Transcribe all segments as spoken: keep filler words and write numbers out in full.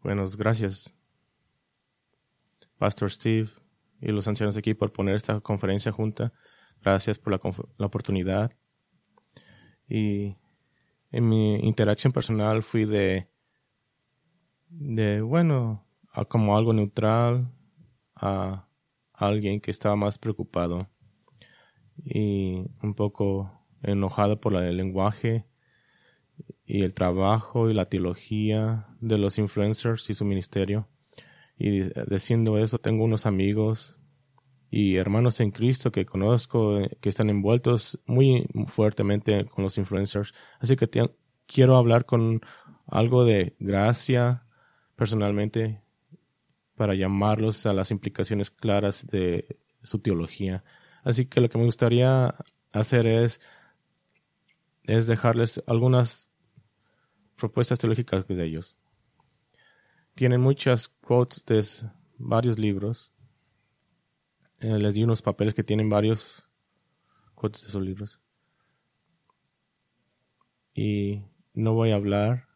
Buenos gracias, Pastor Steve y los ancianos aquí por poner esta conferencia junta. Gracias por la, conf- la oportunidad. Y en mi interacción personal fui de, de bueno, a como algo neutral a alguien que estaba más preocupado y un poco enojado por el lenguaje y el trabajo y la teología de los influencers y su ministerio. Y diciendo eso, tengo unos amigos y hermanos en Cristo que conozco que están envueltos muy fuertemente con los influencers. Así que te, quiero hablar con algo de gracia personalmente para llamarlos a las implicaciones claras de su teología. Así que lo que me gustaría hacer es, es dejarles algunas propuestas teológicas de ellos. Tienen muchas quotes de varios libros. Eh, les di unos papeles que tienen varios quotes de esos libros. Y no voy a hablar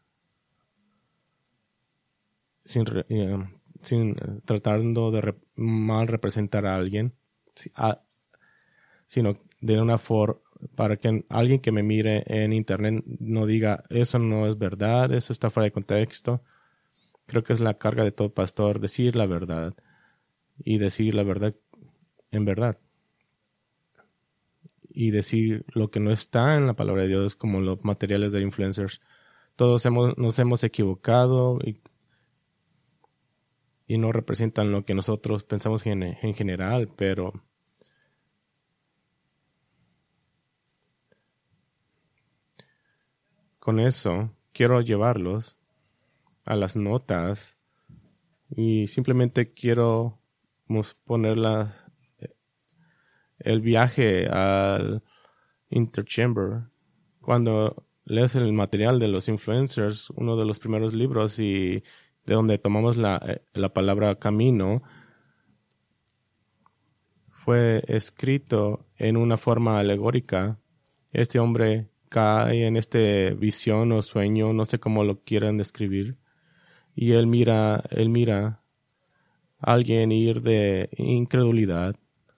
sin, eh, sin eh, tratando de rep- mal representar a alguien, si, a, sino de una forma para que alguien que me mire en internet no diga, eso no es verdad, eso está fuera de contexto. Creo que es la carga de todo pastor, decir la verdad y decir la verdad en verdad. Y decir lo que no está en la palabra de Dios, como los materiales de influencers. Todos hemos, nos hemos equivocado y, y no representan lo que nosotros pensamos en, en general, pero con eso quiero llevarlos a las notas y simplemente quiero poner la, el viaje al Interchamber. Cuando lees el material de los influencers, uno de los primeros libros y de donde tomamos la, la palabra camino, fue escrito en una forma alegórica. Este hombre cae en este visión o sueño, no sé cómo lo quieran describir, y él mira, él mira a alguien ir de incredulidad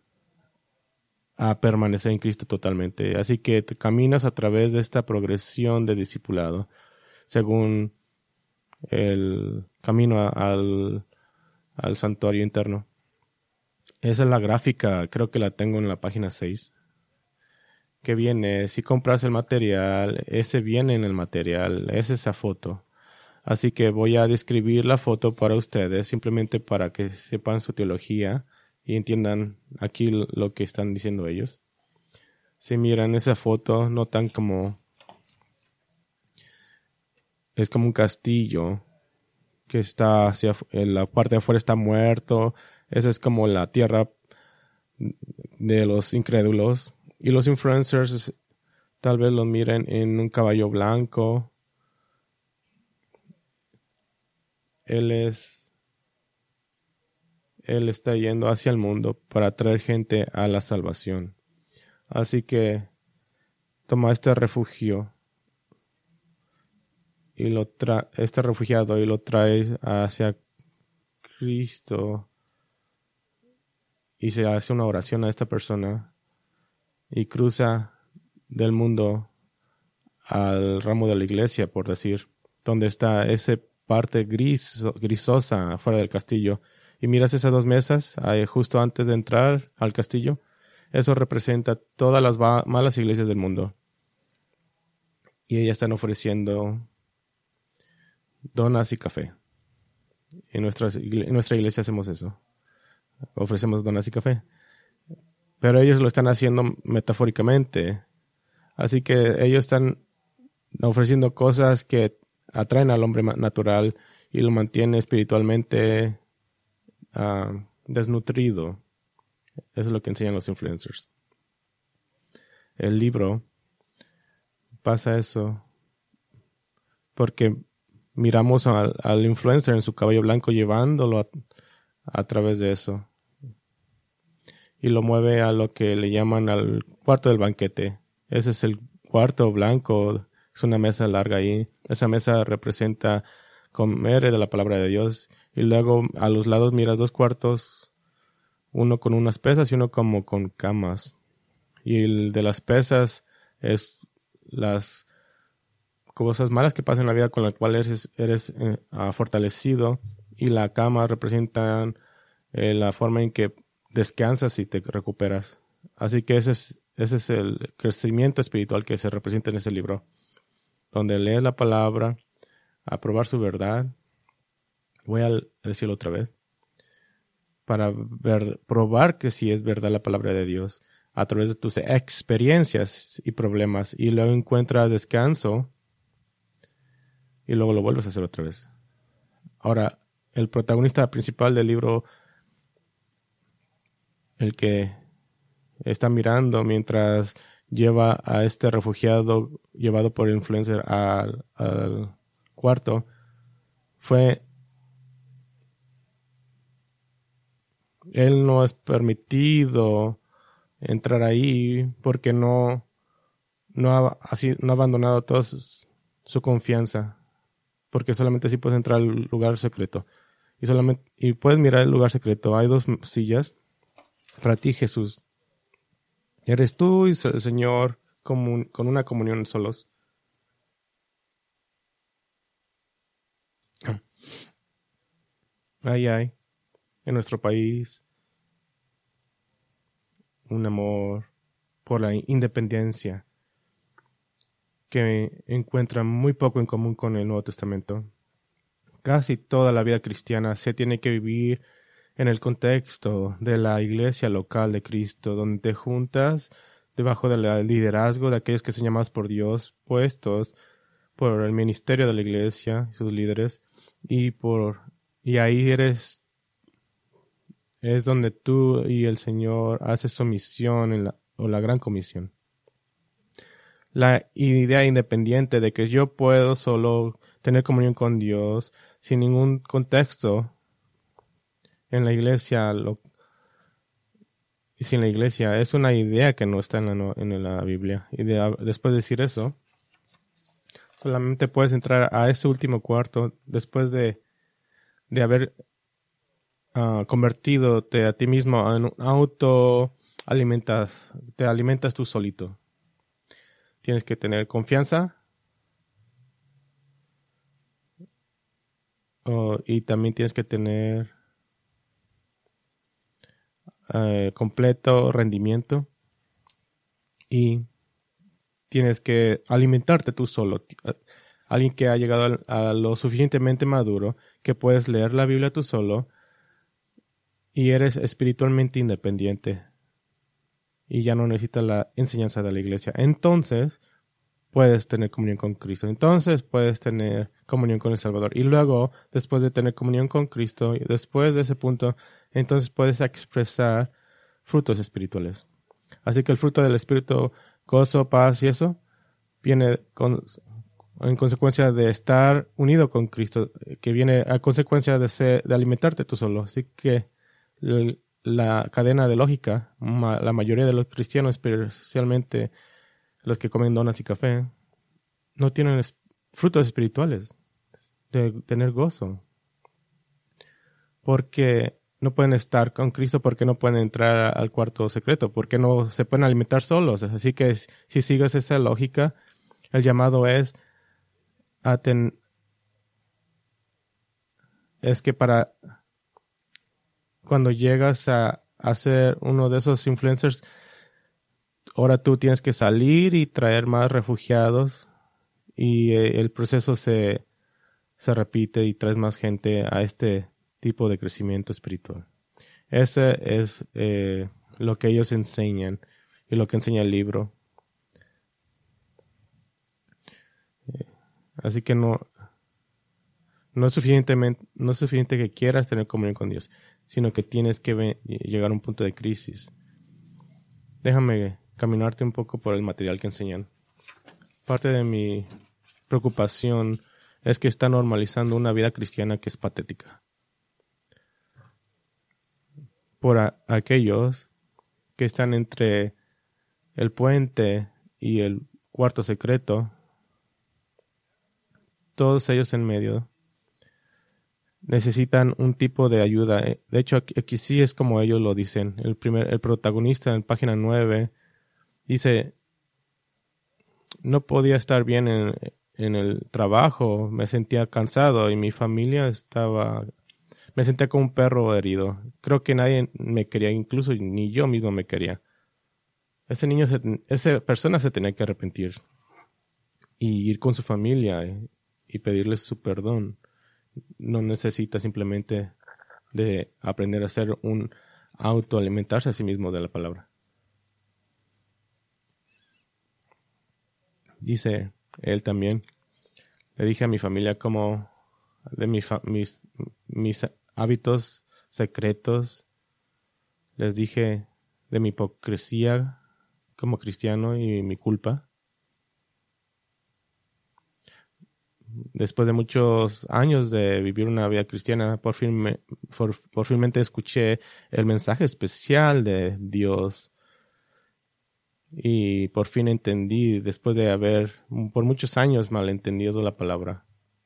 a permanecer en Cristo totalmente. Así que te caminas a través de esta progresión de discipulado, según el camino al, al santuario interno. Esa es la gráfica, creo que la tengo en la página seis. Que viene, si compras el material, ese viene en el material, es esa foto. Así que voy a describir la foto para ustedes, simplemente para que sepan su teología y entiendan aquí lo que están diciendo ellos. Si miran esa foto, notan como es como un castillo que está hacia en la parte de afuera está muerto. Esa es como la tierra de los incrédulos. Y los influencers tal vez lo miren en un caballo blanco. Él es, él está yendo hacia el mundo para traer gente a la salvación. Así que toma este refugio y lo tra- este refugiado y lo trae hacia Cristo y se hace una oración a esta persona y cruza del mundo al ramo de la iglesia, por decir, donde está esa parte gris, grisosa fuera del castillo. Y miras esas dos mesas ahí justo antes de entrar al castillo. Eso representa todas las va- malas iglesias del mundo. Y ellas están ofreciendo donas y café. En, nuestras, en nuestra iglesia hacemos eso. Ofrecemos donas y café. Pero ellos lo están haciendo metafóricamente. Así que ellos están ofreciendo cosas que atraen al hombre natural y lo mantienen espiritualmente uh, desnutrido. Eso es lo que enseñan los influencers. El libro pasa eso porque miramos al, al influencer en su caballo blanco llevándolo a, a través de eso y lo mueve a lo que le llaman al cuarto del banquete. Ese es el cuarto blanco, es una mesa larga ahí. Esa mesa representa comer de la palabra de Dios. Y luego a los lados miras dos cuartos, uno con unas pesas y uno como con camas. Y el de las pesas es las cosas malas que pasan en la vida con las cuales eres, eres eh, uh, fortalecido. Y la cama representan eh, la forma en que descansas y te recuperas. Así que ese es, ese es el crecimiento espiritual que se representa en ese libro, donde lees la palabra, a probar su verdad. Voy a decirlo otra vez. Para ver, probar que sí es verdad la palabra de Dios a través de tus experiencias y problemas. Y luego encuentras descanso y luego lo vuelves a hacer otra vez. Ahora, el protagonista principal del libro, el que está mirando mientras lleva a este refugiado llevado por el influencer al, al cuarto, fue él no es permitido entrar ahí porque no no ha, así, no ha abandonado toda su, su confianza, porque solamente así puedes entrar al lugar secreto y solamente y puedes mirar el lugar secreto. Hay dos sillas para ti, Jesús. Eres tú y el Señor comun, con una comunión solos. Ahí hay, en nuestro país, un amor por la independencia que encuentra muy poco en común con el Nuevo Testamento. Casi toda la vida cristiana se tiene que vivir en el contexto de la iglesia local de Cristo, donde te juntas debajo del liderazgo de aquellos que son llamados por Dios, puestos por el ministerio de la iglesia y sus líderes, y por y ahí eres es donde tú y el Señor haces su misión en la, o la gran comisión. La idea independiente de que yo puedo solo tener comunión con Dios sin ningún contexto en la iglesia lo, y sin la iglesia es una idea que no está en la, en la Biblia. Y de, después de decir eso, solamente puedes entrar a ese último cuarto después de, de haber uh, convertido a ti mismo en un auto alimentas, te alimentas tú solito. Tienes que tener confianza uh, y también tienes que tener uh, completo rendimiento y tienes que alimentarte tú solo. Alguien que ha llegado a, a lo suficientemente maduro que puedes leer la Biblia tú solo y eres espiritualmente independiente y ya no necesitas la enseñanza de la iglesia. Entonces puedes tener comunión con Cristo. Entonces puedes tener comunión con el Salvador. Y luego, después de tener comunión con Cristo, y después de ese punto, entonces puedes expresar frutos espirituales. Así que el fruto del Espíritu, gozo, paz y eso, viene con, en consecuencia de estar unido con Cristo, que viene a consecuencia de, ser, de alimentarte tú solo. Así que el, la cadena de lógica, ma, la mayoría de los cristianos, especialmente los que comen donas y café, no tienen es, frutos espirituales de tener gozo. Porque no pueden estar con Cristo, porque no pueden entrar al cuarto secreto, porque no se pueden alimentar solos. Así que si sigues esta lógica, el llamado es a ten, es que para cuando llegas a, a ser uno de esos influencers, ahora tú tienes que salir y traer más refugiados y eh, el proceso se, se repite y traes más gente a este tipo de crecimiento espiritual. Ese es eh, lo que ellos enseñan y lo que enseña el libro. Eh, así que no, no es suficientemente, no es suficiente que quieras tener comunión con Dios, sino que tienes que ve, llegar a un punto de crisis. Déjame caminarte un poco por el material que enseñan. Parte de mi preocupación es que está normalizando una vida cristiana que es patética. Por a, aquellos que están entre el puente y el cuarto secreto, todos ellos en medio necesitan un tipo de ayuda. De hecho, aquí, aquí sí es como ellos lo dicen. El primer, el protagonista en página nueve dice, no podía estar bien en, en el trabajo, me sentía cansado y mi familia estaba, me sentía como un perro herido. Creo que nadie me quería, incluso ni yo mismo me quería. Ese niño, se, esa persona se tenía que arrepentir y ir con su familia y, y pedirles su perdón. No necesita simplemente de aprender a ser un autoalimentarse a sí mismo de la palabra. Dice él también, le dije a mi familia como de mi fa- mis, mis hábitos secretos, les dije de mi hipocresía como cristiano y mi culpa. Después de muchos años de vivir una vida cristiana, por fin me, por, por finmente escuché el mensaje especial de Dios y por fin entendí, después de haber por muchos años malentendido la palabra.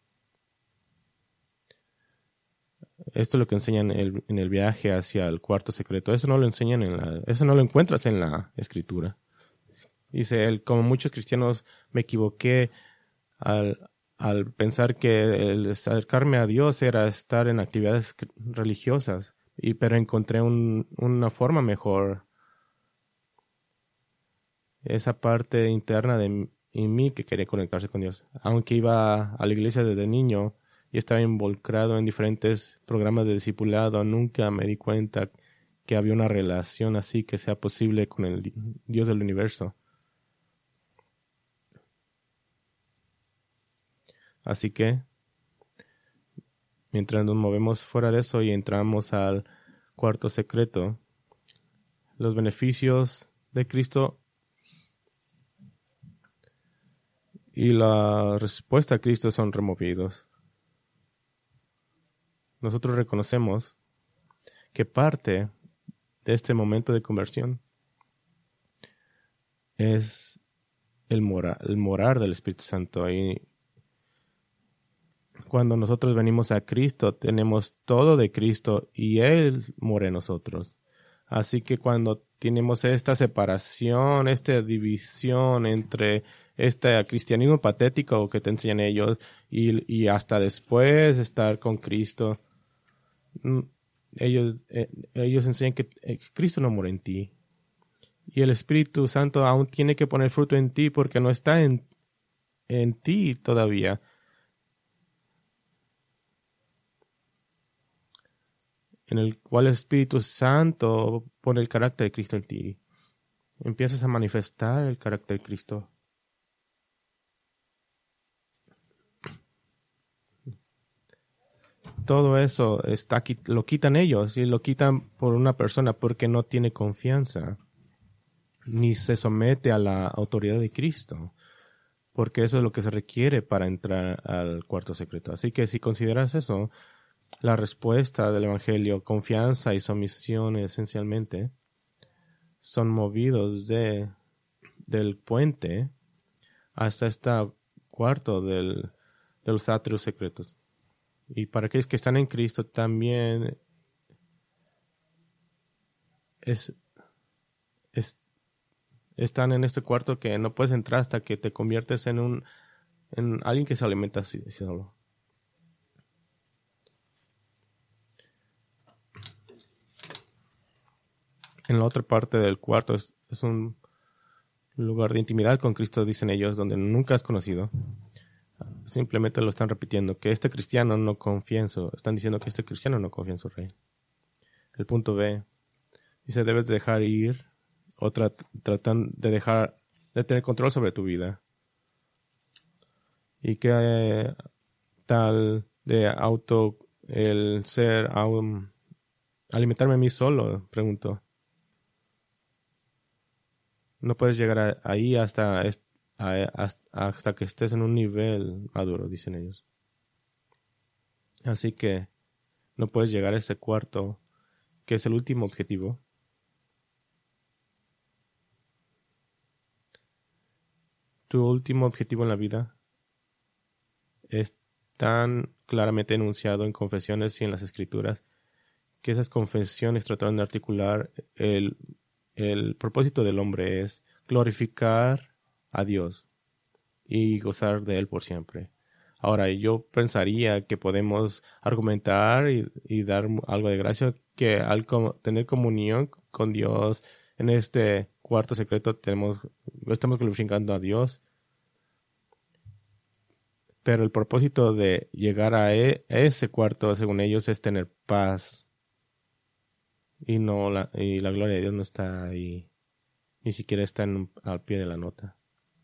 Esto es lo que enseñan en el, en el viaje hacia el cuarto secreto. Eso no lo enseñan en la, eso no lo encuentras en la escritura. Dice él, como muchos cristianos me equivoqué al, al pensar que el acercarme a Dios era estar en actividades religiosas, y, pero encontré un, una forma mejor. Esa parte interna de en mí que quería conectarse con Dios. Aunque iba a la iglesia desde niño y estaba involucrado en diferentes programas de discipulado, nunca me di cuenta que había una relación así que sea posible con el Dios del universo. Así que, mientras nos movemos fuera de eso y entramos al cuarto secreto, los beneficios de Cristo y la respuesta a Cristo son removidos. Nosotros reconocemos que parte de este momento de conversión es el, mora, el morar del Espíritu Santo. Y cuando nosotros venimos a Cristo, tenemos todo de Cristo y Él mora en nosotros. Así que cuando tenemos esta separación, esta división entre este cristianismo patético que te enseñan ellos y, y hasta después estar con Cristo, ellos, eh, ellos enseñan que eh, Cristo no mora en ti. Y el Espíritu Santo aún tiene que poner fruto en ti porque no está en, en ti todavía. En el cual el Espíritu Santo pone el carácter de Cristo en ti. Empiezas a manifestar el carácter de Cristo. Todo eso está, lo quitan ellos y lo quitan por una persona porque no tiene confianza ni se somete a la autoridad de Cristo, porque eso es lo que se requiere para entrar al cuarto secreto. Así que si consideras eso, la respuesta del Evangelio, confianza y sumisión esencialmente, son movidos de, del puente hasta este cuarto del, de los atrios secretos. Y para aquellos que están en Cristo también es, es, están en este cuarto que no puedes entrar hasta que te conviertes en un en alguien que se alimenta así solo. En la otra parte del cuarto es, es un lugar de intimidad con Cristo, dicen ellos, donde nunca has conocido. Simplemente lo están repitiendo, que este cristiano no confía en su... Están diciendo que este cristiano no confía en su rey. El punto B dice, debes dejar ir o tra tratan de dejar de tener control sobre tu vida. ¿Y qué eh, tal de auto el ser um, alimentarme a mí solo? Pregunto. No puedes llegar a, ahí hasta, hasta, hasta que estés en un nivel maduro, dicen ellos. Así que no puedes llegar a ese cuarto, que es el último objetivo. Tu último objetivo en la vida es tan claramente enunciado en confesiones y en las escrituras, que esas confesiones trataron de articular el, el propósito del hombre es glorificar a Dios y gozar de Él por siempre. Ahora, yo pensaría que podemos argumentar y, y dar algo de gracia que al com- tener comunión con Dios en este cuarto secreto tenemos, estamos glorificando a Dios. Pero el propósito de llegar a, e- a ese cuarto, según ellos, es tener paz. Y no la, y la gloria de Dios no está ahí. Ni siquiera está en, al pie de la nota.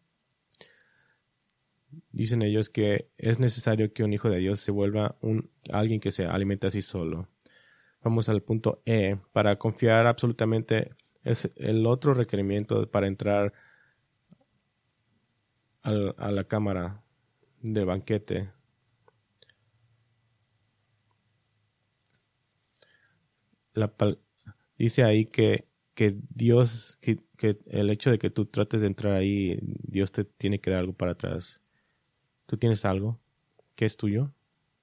Dicen ellos que es necesario que un hijo de Dios se vuelva un alguien que se alimente así solo. Vamos al punto E. Para confiar absolutamente es el otro requerimiento para entrar al, a la cámara de banquete. La pal- dice ahí que, que Dios, que, que el hecho de que tú trates de entrar ahí, Dios te tiene que dar algo para atrás. ¿Tú tienes algo que es tuyo?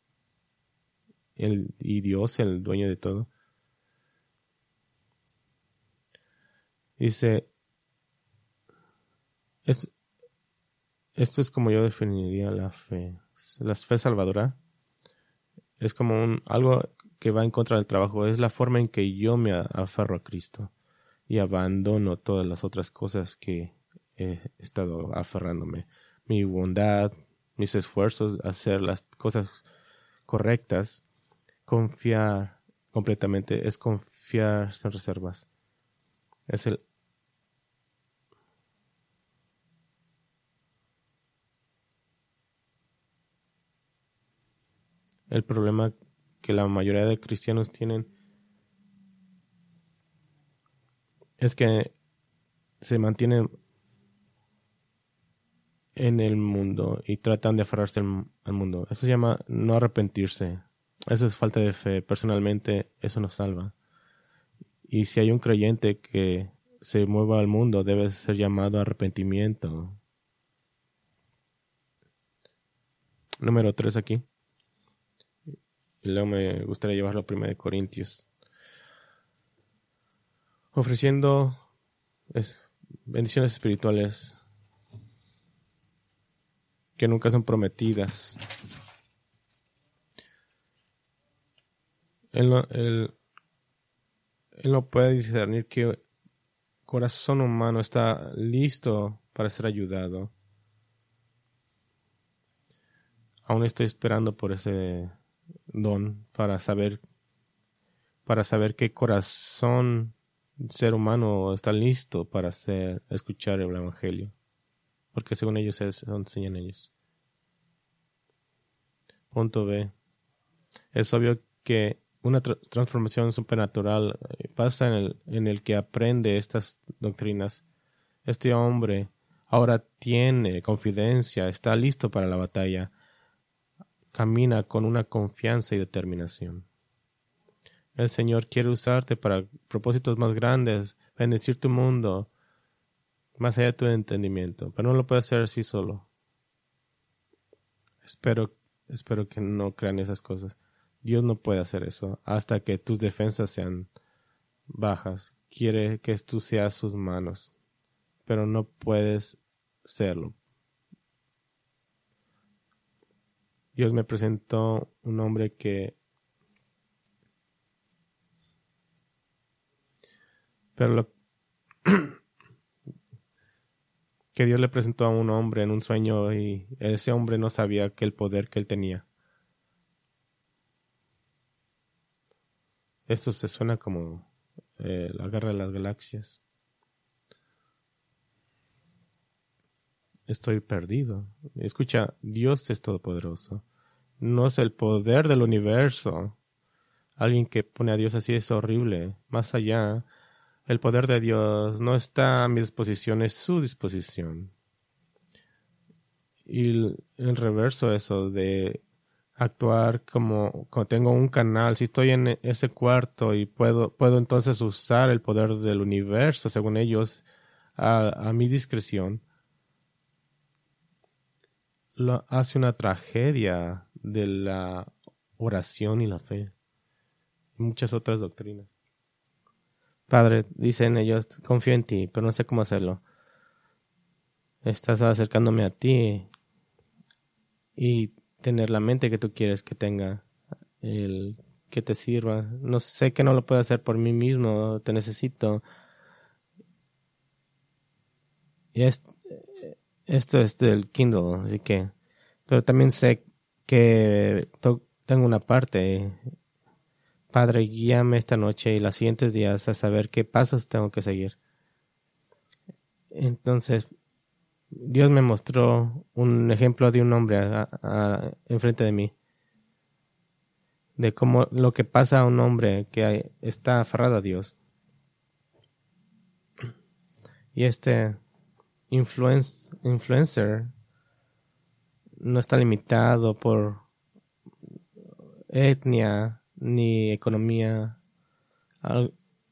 El, y Dios, el dueño de todo. Dice, es, esto es como yo definiría la fe. La fe salvadora es como un algo que va en contra del trabajo. Es la forma en que yo me aferro a Cristo y abandono todas las otras cosas que he estado aferrándome. Mi bondad, mis esfuerzos, hacer las cosas correctas, confiar completamente, es confiar sin reservas. Es el El problema que la mayoría de cristianos tienen es que se mantienen en el mundo y tratan de aferrarse al, al mundo. Eso se llama no arrepentirse. Eso es falta de fe. Personalmente, eso nos salva. Y si hay un creyente que se mueva al mundo, debe ser llamado a arrepentimiento. Número tres aquí. Y luego me gustaría llevarlo a primero de Corintios. Ofreciendo es, bendiciones espirituales que nunca son prometidas. Él no, él, él no puede discernir qué corazón humano está listo para ser ayudado. Aún estoy esperando por ese don para saber para saber qué corazón ser humano está listo para hacer, escuchar el evangelio, porque según ellos es, enseñan ellos. Punto B. Es obvio que una tra- transformación supernatural pasa en el, en el que aprende estas doctrinas. Este hombre ahora tiene confidencia, está listo para la batalla, camina con una confianza y determinación. El Señor quiere usarte para propósitos más grandes, bendecir tu mundo, más allá de tu entendimiento, pero no lo puede hacer así solo. Espero, espero que no crean esas cosas. Dios no puede hacer eso hasta que tus defensas sean bajas. Quiere que tú seas sus manos, pero no puedes serlo. Dios me presentó un hombre que pero lo que Dios le presentó a un hombre en un sueño y ese hombre no sabía que el poder que él tenía. Esto se suena como eh, la guerra de las galaxias. Estoy perdido. Escucha, Dios es todopoderoso. No es el poder del universo. Alguien que pone a Dios así es horrible. Más allá, el poder de Dios no está a mi disposición, es su disposición. Y el, el reverso eso de actuar como, como tengo un canal, si estoy en ese cuarto y puedo, puedo entonces usar el poder del universo, según ellos, a, a mi discreción, lo hace una tragedia de la oración y la fe. Y muchas otras doctrinas. Padre, dicen ellos, confío en ti, pero no sé cómo hacerlo. Estás acercándome a ti y tener la mente que tú quieres que tenga, el que te sirva. No sé que no lo puedo hacer por mí mismo, te necesito. Y es, esto es del Kindle, así que... Pero también sé que to- tengo una parte. Padre, guíame esta noche y los siguientes días a saber qué pasos tengo que seguir. Entonces, Dios me mostró un ejemplo de un hombre a- a- enfrente de mí. De cómo lo que pasa a un hombre que está aferrado a Dios. Y este influence, influencer no está limitado por etnia ni economía. Al-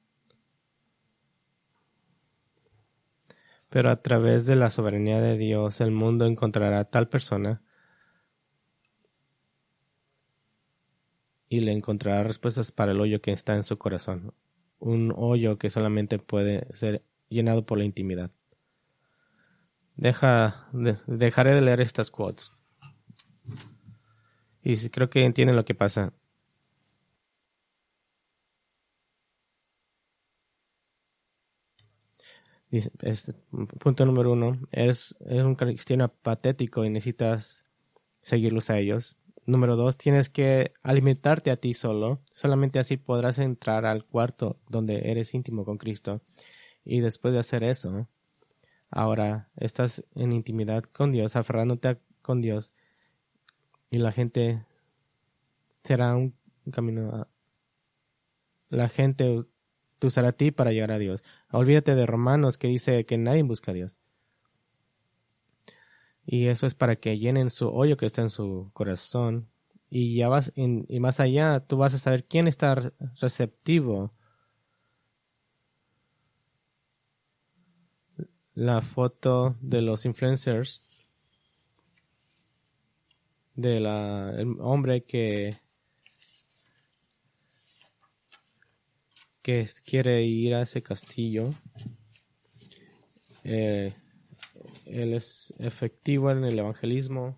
Pero a través de la soberanía de Dios, el mundo encontrará a tal persona y le encontrará respuestas para el hoyo que está en su corazón. Un hoyo que solamente puede ser llenado por la intimidad. Deja, de- dejaré de leer estas quotes. Y sí, creo que entienden lo que pasa. Dice, este, punto número uno. Eres, eres un cristiano patético y necesitas seguirlos a ellos. Número dos. Tienes que alimentarte a ti solo. Solamente así podrás entrar al cuarto donde eres íntimo con Cristo. Y después de hacer eso, ahora estás en intimidad con Dios, aferrándote a- con Dios. Y la gente será un, un camino a, la gente te usará a ti para llegar a Dios. Olvídate de Romanos que dice que nadie busca a Dios. Y eso es para que llenen su hoyo que está en su corazón. Y ya vas, en, y más allá, tú vas a saber quién está re- receptivo. La foto de los influencers, de la, el hombre que, que quiere ir a ese castillo. Eh, él es efectivo en el evangelismo.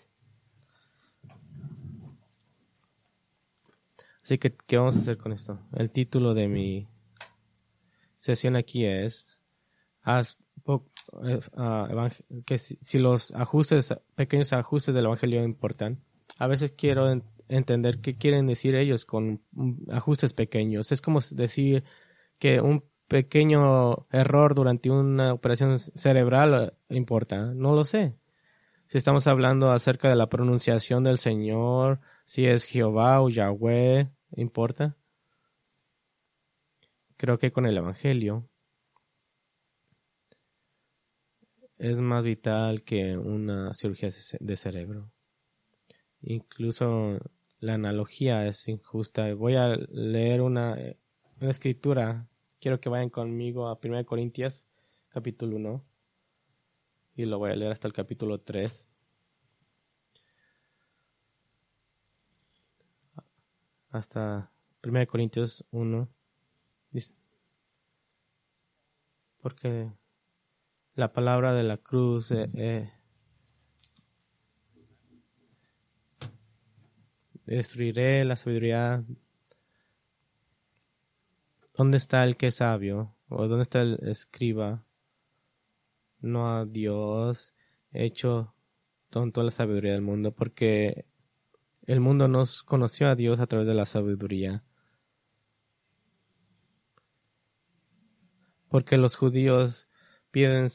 Así que, ¿qué vamos a hacer con esto? El título de mi sesión aquí es haz po- eh, ah, evang- que si, si los ajustes, pequeños ajustes del evangelio importan. A veces quiero en- entender qué quieren decir ellos con mm, ajustes pequeños. Es como decir que un pequeño error durante una operación cerebral eh, importa. No lo sé. Si estamos hablando acerca de la pronunciación del Señor, si es Jehová o Yahweh, ¿importa? Creo que con el evangelio es más vital que una cirugía de cerebro. Incluso la analogía es injusta. Voy a leer una, una escritura. Quiero que vayan conmigo a primera de Corintios, capítulo uno. Y lo voy a leer hasta el capítulo tres. Hasta primera de Corintios uno. Dice, porque la palabra de la cruz eh, eh, destruiré la sabiduría. ¿Dónde está el que es sabio? ¿O dónde está el escriba? No a Dios hecho tonto la sabiduría del mundo, porque el mundo no conoció a Dios a través de la sabiduría. Porque los judíos piden,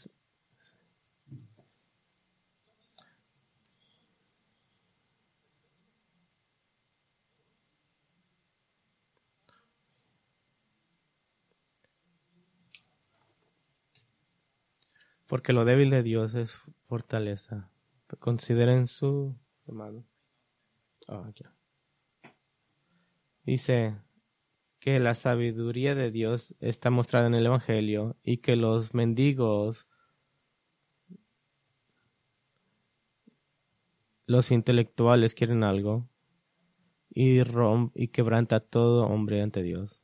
porque lo débil de Dios es fortaleza. Consideren su hermano. Ah, ya. Dice que la sabiduría de Dios está mostrada en el Evangelio y que los mendigos los intelectuales quieren algo y rompe y quebranta a todo hombre ante Dios.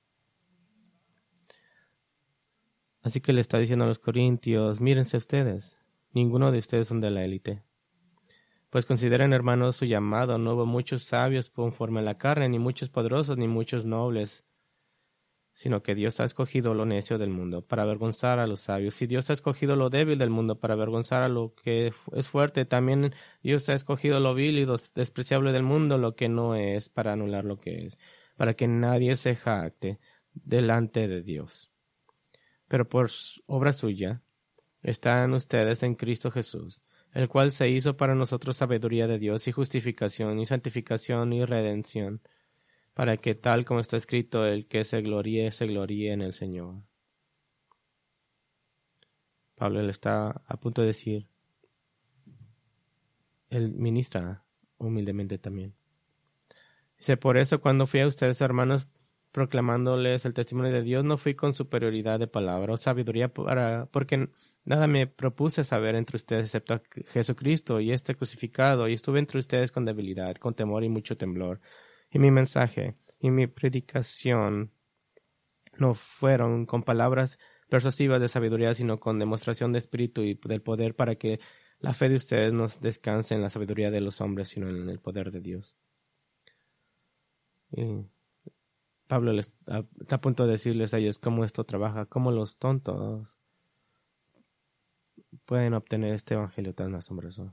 Así que le está diciendo a los corintios, mírense ustedes, ninguno de ustedes son de la élite. Pues consideren, hermanos, su llamado. No hubo muchos sabios conforme a la carne, ni muchos poderosos, ni muchos nobles, sino que Dios ha escogido lo necio del mundo para avergonzar a los sabios. Y Dios ha escogido lo débil del mundo para avergonzar a lo que es fuerte. También Dios ha escogido lo vil y lo despreciable del mundo, lo que no es, para anular lo que es, para que nadie se jacte delante de Dios. Pero por obra suya están ustedes en Cristo Jesús, el cual se hizo para nosotros sabiduría de Dios y justificación y santificación y redención, para que tal como está escrito, el que se gloríe, se gloríe en el Señor. Pablo le está a punto de decir, él ministra humildemente también. Dice, por eso cuando fui a ustedes, hermanos, proclamándoles el testimonio de Dios, no fui con superioridad de palabra o sabiduría, para, porque nada me propuse saber entre ustedes excepto a Jesucristo y este crucificado, y estuve entre ustedes con debilidad, con temor y mucho temblor. Y mi mensaje y mi predicación no fueron con palabras persuasivas de sabiduría, sino con demostración de espíritu y del poder, para que la fe de ustedes no descanse en la sabiduría de los hombres, sino en el poder de Dios. Y Pablo les, a, está a punto de decirles a ellos cómo esto trabaja, cómo los tontos pueden obtener este evangelio tan asombroso.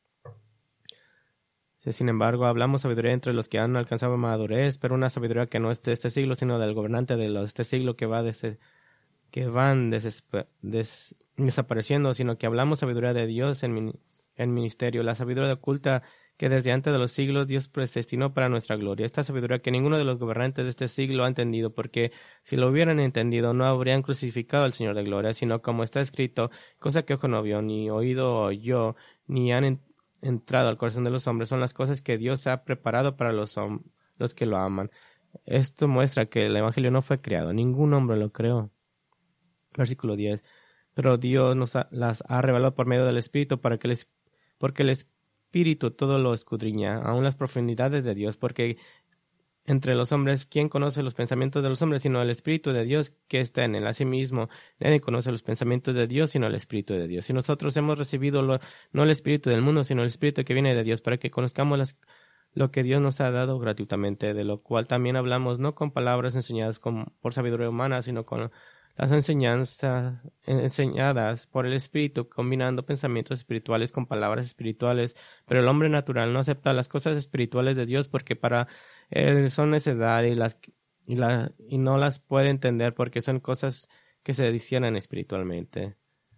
Sin embargo, hablamos sabiduría entre los que han alcanzado madurez, pero una sabiduría que no es de este siglo, sino del gobernante de los, este siglo que, va des, que van des, des, desapareciendo, sino que hablamos sabiduría de Dios en, en ministerio, la sabiduría oculta que desde antes de los siglos Dios predestinó para nuestra gloria. Esta sabiduría que ninguno de los gobernantes de este siglo ha entendido, porque si lo hubieran entendido no habrían crucificado al Señor de gloria, sino como está escrito, cosa que ojo no vio, ni oído oyó, ni han entendido entrado al corazón de los hombres, son las cosas que Dios ha preparado para los, los que lo aman. Esto muestra que el evangelio no fue creado, ningún hombre lo creó. Versículo diez. Pero Dios nos ha, las ha revelado por medio del Espíritu, para que el, porque el Espíritu todo lo escudriña, aun las profundidades de Dios, porque entre los hombres, ¿quién conoce los pensamientos de los hombres sino el Espíritu de Dios que está en él? Asimismo, nadie conoce los pensamientos de Dios sino el Espíritu de Dios. Y nosotros hemos recibido lo, no el Espíritu del mundo, sino el Espíritu que viene de Dios, para que conozcamos las, lo que Dios nos ha dado gratuitamente, de lo cual también hablamos, no con palabras enseñadas con, por sabiduría humana, sino con las enseñanzas enseñadas por el Espíritu, combinando pensamientos espirituales con palabras espirituales. Pero el hombre natural no acepta las cosas espirituales de Dios, porque para él son necedad y, las, y, la, y no las puede entender, porque son cosas que se disciernen espiritualmente.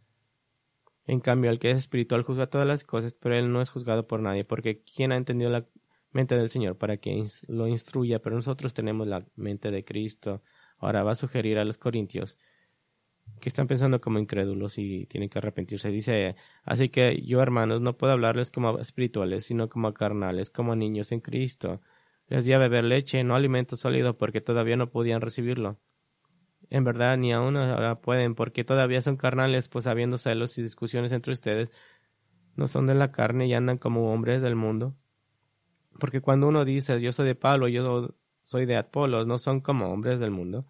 En cambio, el que es espiritual juzga todas las cosas, pero él no es juzgado por nadie, porque ¿quién ha entendido la mente del Señor para que lo instruya? Pero nosotros tenemos la mente de Cristo. Ahora va a sugerir a los corintios que están pensando como incrédulos y tienen que arrepentirse. Dice, así que yo, hermanos, no puedo hablarles como espirituales, sino como carnales, como niños en Cristo. Les di a beber leche, no alimento sólido, porque todavía no podían recibirlo. En verdad, ni aún ahora pueden, porque todavía son carnales, pues habiendo celos y discusiones entre ustedes, no son de la carne y andan como hombres del mundo. Porque cuando uno dice, yo soy de Pablo, yo soy de Apolos, no son como hombres del mundo.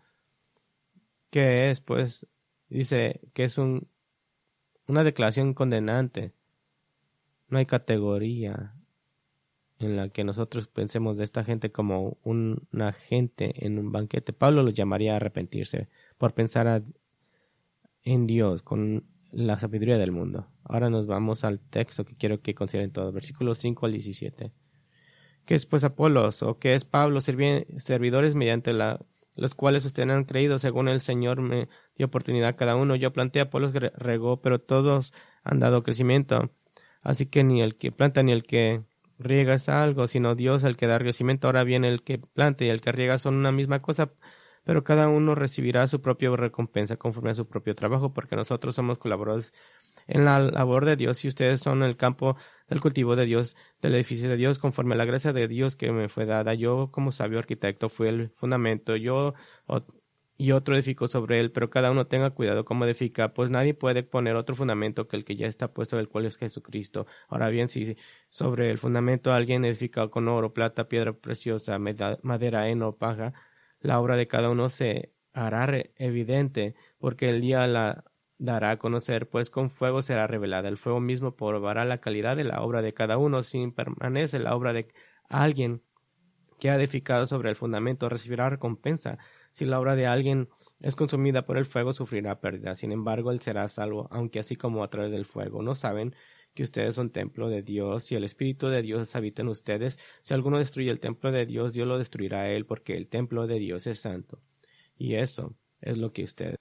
¿Qué es? Pues dice que es un, una declaración condenante. No hay categoría en la que nosotros pensemos de esta gente como un, una gente en un banquete. Pablo los llamaría a arrepentirse por pensar a, en Dios con la sabiduría del mundo. Ahora nos vamos al texto que quiero que consideren todos, versículos cinco al diecisiete. ¿Qué es pues Apolos o qué es Pablo? Servi- servidores mediante la, los cuales ustedes han creído, según el Señor me dio oportunidad a cada uno. Yo planté, Apolos regó, pero todos han dado crecimiento. Así que ni el que planta ni el que riega es algo, sino Dios el que da crecimiento. Ahora bien, el que planta y el que riega son una misma cosa, pero cada uno recibirá su propia recompensa conforme a su propio trabajo, porque nosotros somos colaboradores en la labor de Dios y ustedes son el campo del cultivo de Dios, del edificio de Dios, conforme a la gracia de Dios que me fue dada. Yo, como sabio arquitecto, fui el fundamento, yo y otro edificó sobre él, pero cada uno tenga cuidado cómo edifica, pues nadie puede poner otro fundamento que el que ya está puesto, el cual es Jesucristo. Ahora bien, si sobre el fundamento alguien edifica con oro, plata, piedra preciosa, madera, heno, paja, la obra de cada uno se hará evidente, porque el día la dará a conocer, pues con fuego será revelada. El fuego mismo probará la calidad de la obra de cada uno. Si permanece la obra de alguien que ha edificado sobre el fundamento, recibirá recompensa. Si la obra de alguien es consumida por el fuego, sufrirá pérdida. Sin embargo, él será salvo, aunque así como a través del fuego. ¿No saben que ustedes son templo de Dios y el Espíritu de Dios habita en ustedes? Si alguno destruye el templo de Dios, Dios lo destruirá a él, porque el templo de Dios es santo. Y eso es lo que ustedes.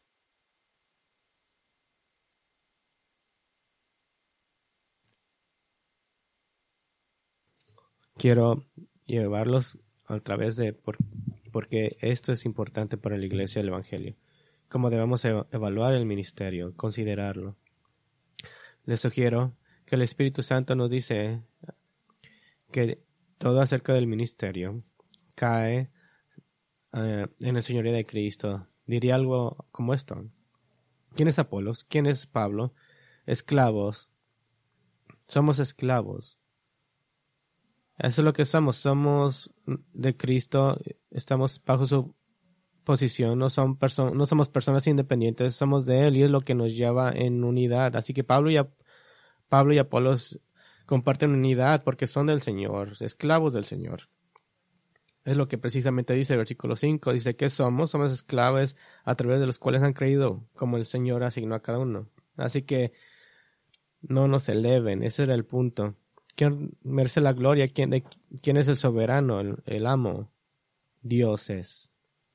Quiero llevarlos a través de por, porque esto es importante para la iglesia del Evangelio. Cómo debemos evaluar el ministerio, considerarlo. Les sugiero que el Espíritu Santo nos dice que todo acerca del ministerio cae uh, en el señorío de Cristo. Diría algo como esto. ¿Quién es Apolos? ¿Quién es Pablo? Esclavos. Somos esclavos. Eso es lo que somos. Somos de Cristo. Estamos bajo su posición. No, son perso- no somos personas independientes. Somos de Él y es lo que nos lleva en unidad. Así que Pablo y, a- Pablo y Apolos comparten unidad porque son del Señor, esclavos del Señor. Es lo que precisamente dice el versículo cinco. Dice que somos, somos esclavos a través de los cuales han creído, como el Señor asignó a cada uno. Así que no nos eleven. Ese era el punto. ¿Quién merece la gloria? ¿Quién, de, ¿quién es el soberano, el, el amo? Dios es.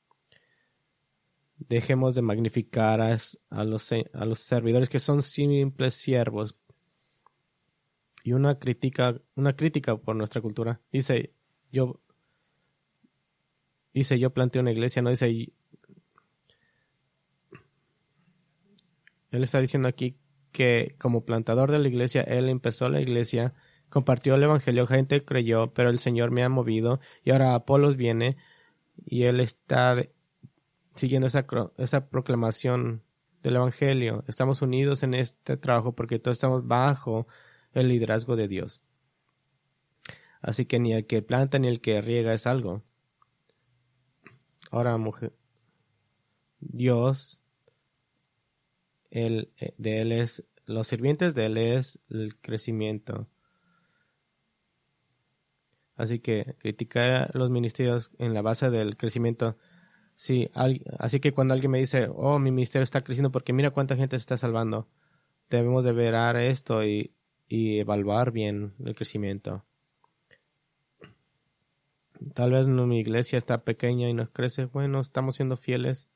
Dejemos de magnificar a, a, los, a los servidores que son simples siervos. Y una crítica, una crítica por nuestra cultura. Dice, yo dice, yo planteé una iglesia, no dice, él está diciendo aquí que como plantador de la iglesia, él empezó la iglesia, compartió el evangelio, gente creyó, pero el Señor me ha movido y ahora Apolos viene y él está de, siguiendo esa, esa proclamación del evangelio. Estamos unidos en este trabajo porque todos estamos bajo el liderazgo de Dios. Así que ni el que planta ni el que riega es algo. Ahora, mujer, Dios, él, de él es, los sirvientes de él es el crecimiento. Así que criticar los ministerios en la base del crecimiento. Sí, al, así que cuando alguien me dice, oh, mi ministerio está creciendo porque mira cuánta gente se está salvando, debemos de ver esto y, y evaluar bien el crecimiento. Tal vez no, mi iglesia está pequeña y nos crece. Bueno, estamos siendo fieles.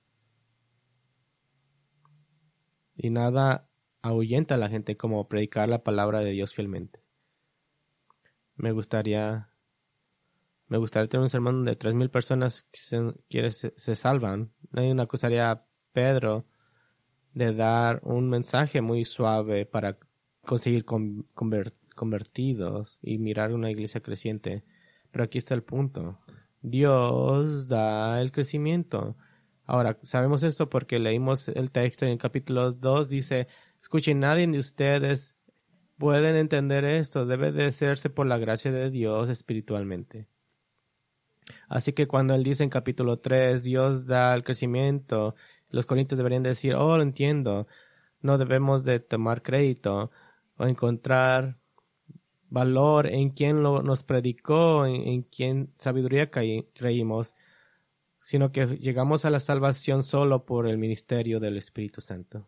Y nada ahuyenta a la gente como predicar la palabra de Dios fielmente. Me gustaría, me gustaría tener un sermón donde tres mil personas que, se, que se, se salvan. Nadie me acusaría a Pedro de dar un mensaje muy suave para conseguir con, conver, convertidos y mirar una iglesia creciente. Pero aquí está el punto. Dios da el crecimiento. Ahora, sabemos esto porque leímos el texto en el capítulo dos. Dice, escuchen, nadie de ustedes pueden entender esto. Debe de hacerse por la gracia de Dios espiritualmente. Así que cuando él dice en capítulo tres, Dios da el crecimiento, los corintios deberían decir, oh, lo entiendo. No debemos de tomar crédito o encontrar valor en quien lo, nos predicó, en, en quien sabiduría creímos, sino que llegamos a la salvación solo por el ministerio del Espíritu Santo.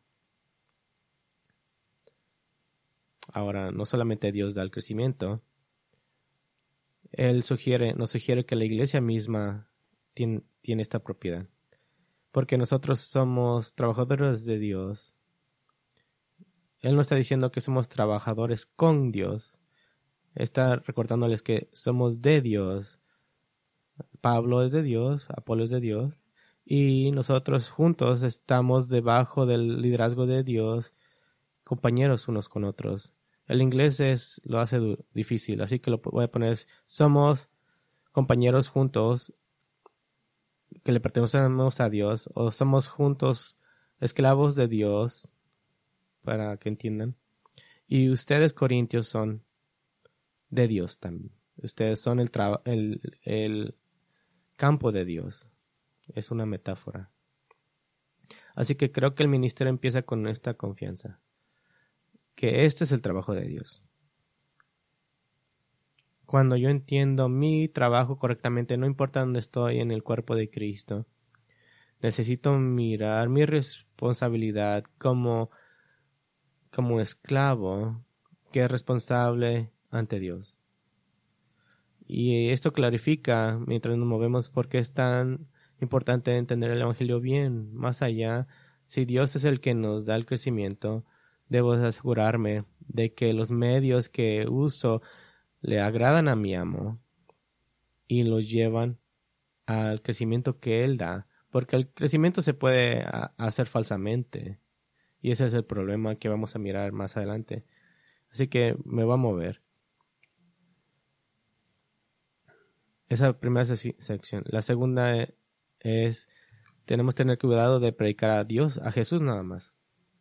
Ahora, no solamente Dios da el crecimiento, Él sugiere, nos sugiere que la iglesia misma tiene, tiene esta propiedad, porque nosotros somos trabajadores de Dios. Él no está diciendo que somos trabajadores con Dios, está recordándoles que somos de Dios. Pablo es de Dios, Apolo es de Dios, y nosotros juntos estamos debajo del liderazgo de Dios, compañeros unos con otros. El inglés es, lo hace difícil, así que lo voy a poner, somos compañeros juntos que le pertenecemos a Dios, o somos juntos esclavos de Dios, para que entiendan. Y ustedes, corintios, son de Dios también. Ustedes son el, traba- el, el campo de Dios. Es una metáfora. Así que creo que el ministerio empieza con esta confianza, que este es el trabajo de Dios. Cuando yo entiendo mi trabajo correctamente, no importa dónde estoy en el cuerpo de Cristo, necesito mirar mi responsabilidad como, como esclavo que es responsable ante Dios. Y esto clarifica, mientras nos movemos, por qué es tan importante entender el Evangelio bien. Más allá, si Dios es el que nos da el crecimiento, debo asegurarme de que los medios que uso le agradan a mi amo y los llevan al crecimiento que Él da. Porque el crecimiento se puede a- hacer falsamente. Y ese es el problema que vamos a mirar más adelante. Así que me voy a mover. Esa primera sec- sección. La segunda e- es, tenemos que tener cuidado de predicar a Dios, a Jesús nada más.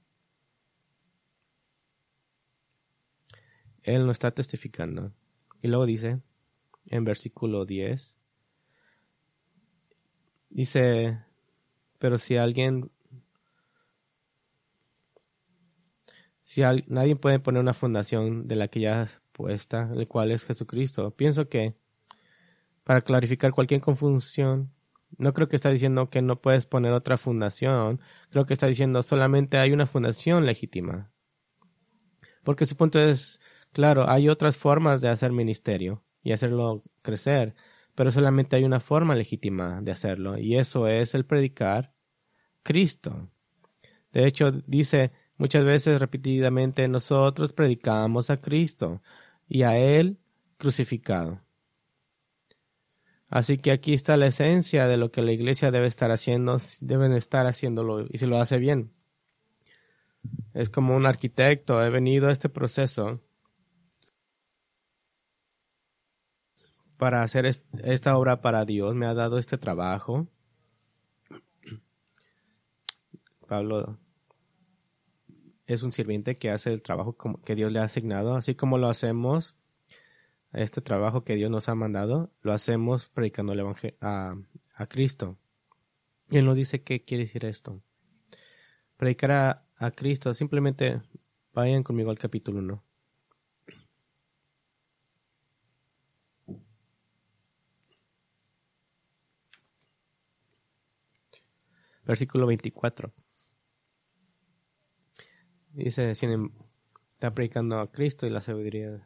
Él no está testificando. Y luego dice, en versículo diez, dice, pero si alguien, si al- nadie puede poner una fundación de la que ya es puesta, el cual es Jesucristo. Pienso que, para clarificar cualquier confusión, no creo que está diciendo que no puedes poner otra fundación. Creo que está diciendo solamente hay una fundación legítima. Porque su punto es, claro, hay otras formas de hacer ministerio y hacerlo crecer, pero solamente hay una forma legítima de hacerlo, y eso es el predicar Cristo. De hecho, dice muchas veces repetidamente, nosotros predicamos a Cristo y a Él crucificado. Así que aquí está la esencia de lo que la iglesia debe estar haciendo, deben estar haciéndolo, y si lo hace bien. Es como un arquitecto, he venido a este proceso para hacer est- esta obra para Dios, me ha dado este trabajo. Pablo es un sirviente que hace el trabajo como- que Dios le ha asignado, así como lo hacemos, este trabajo que Dios nos ha mandado, lo hacemos predicando el evangelio a, a Cristo. Y él nos dice qué quiere decir esto. Predicar a, a Cristo, simplemente vayan conmigo al capítulo uno. Versículo veinticuatro. Dice, sin em- está predicando a Cristo y la sabiduría.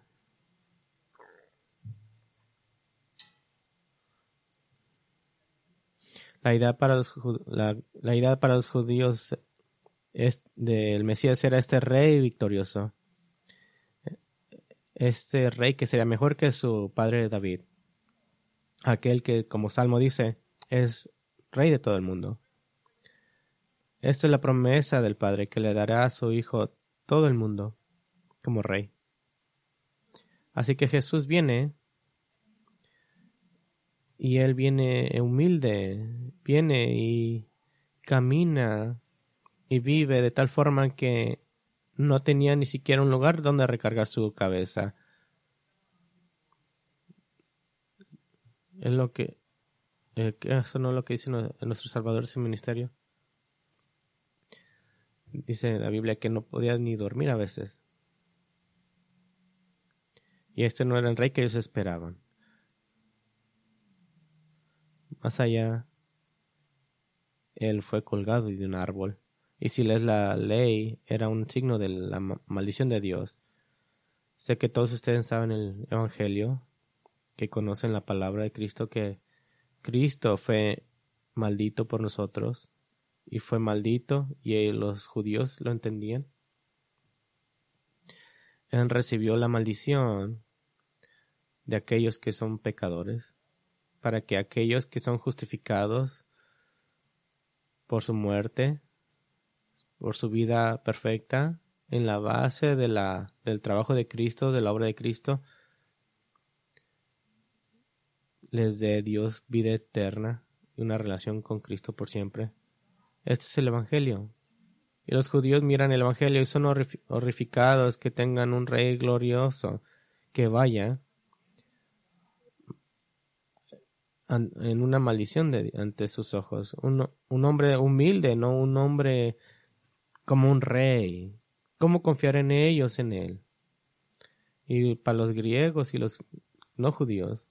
La idea para los, ju- la, la idea para los judíos es del Mesías era este rey victorioso. Este rey que sería mejor que su padre David. Aquel que, como Salmo dice, es rey de todo el mundo. Esta es la promesa del Padre, que le dará a su Hijo todo el mundo como rey. Así que Jesús viene, y Él viene humilde, viene y camina y vive de tal forma que no tenía ni siquiera un lugar donde recargar su cabeza. Es lo que, eh, que eso no es lo que dice nu- nuestro Salvador en su ministerio. Dice la Biblia que no podía ni dormir a veces. Y este no era el rey que ellos esperaban. Más allá, él fue colgado de un árbol. Y si lees la ley, era un signo de la ma- maldición de Dios. Sé que todos ustedes saben el Evangelio, que conocen la palabra de Cristo, que Cristo fue maldito por nosotros, y fue maldito, y los judíos lo entendían. Él recibió la maldición de aquellos que son pecadores, para que aquellos que son justificados por su muerte, por su vida perfecta, en la base de la, del trabajo de Cristo, de la obra de Cristo, les dé Dios vida eterna y una relación con Cristo por siempre. Este es el Evangelio. Y los judíos miran el Evangelio y son horrif- horrificados que tengan un rey glorioso que vaya an- en una maldición de, ante sus ojos. Un, un hombre humilde, no un hombre como un rey. ¿Cómo confiar en ellos, en él? Y para los griegos y los no judíos,